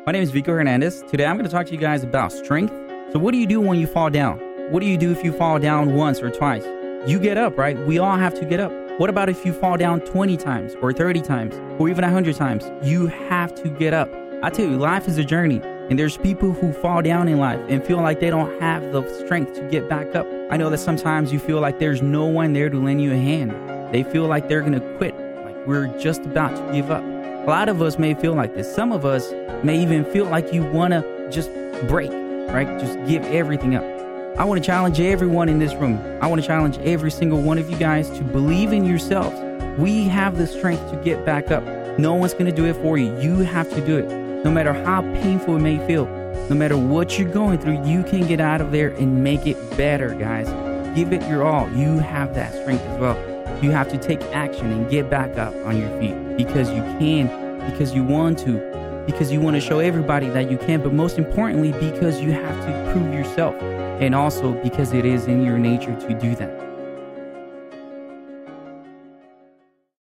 My name is Vico Hernandez. Today I'm going to talk to you guys about strength. So what do you do when you fall down? What do you do if you fall down once or twice? You get up, right? We all have to get up. What about if you fall down 20 times or 30 times or even 100 times? You have to get up. I tell you, life is a journey, and there's people who fall down in life and feel like they don't have the strength to get back up. I know that sometimes you feel like there's no one there to lend you a hand. They feel like they're going to quit, like we're just about to give up. A lot of us may feel like this. Some of us may even feel like you want to just break, right? Just give everything up. I want to challenge everyone in this room. I want to challenge every single one of you guys to believe in yourselves. We have the strength to get back up. No one's going to do it for you. You have to do it. No matter how painful it may feel, no matter what you're going through, you can get out of there and make it better, guys. Give it your all. You have that strength as well. You have to take action and get back up on your feet because you can, because you want to, because you want to show everybody that you can, but most importantly, because you have to prove yourself, and also because it is in your nature to do that.